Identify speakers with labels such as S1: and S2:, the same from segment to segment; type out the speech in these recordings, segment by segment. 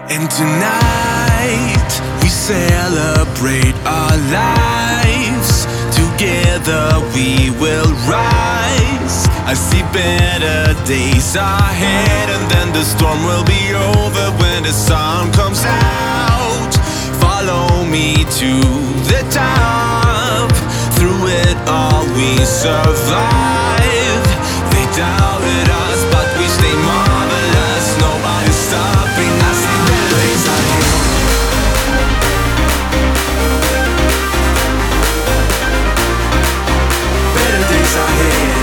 S1: And tonight we celebrate our lives. Together we will rise. I see better days ahead, and then the storm will be over when the sun comes out. Follow me to the top. Through it all we survive. They doubted us, but we stay marvelous. Nobody's stopping us. See better days ahead. Better days ahead.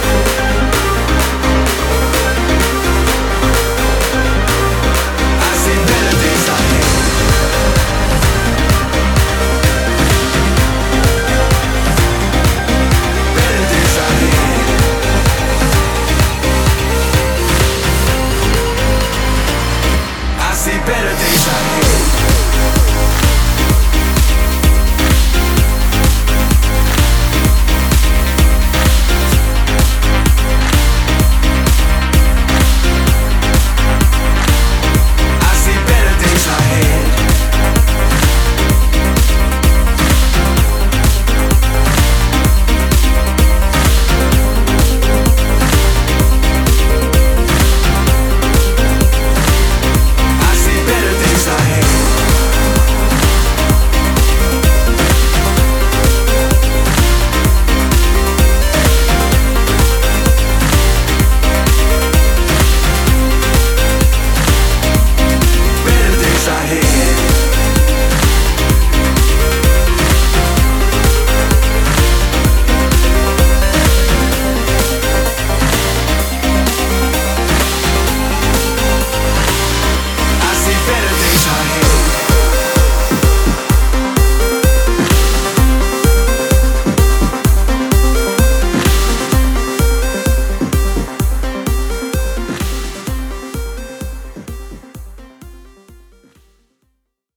S1: I see better days ahead. Better days ahead. I see better days ahead.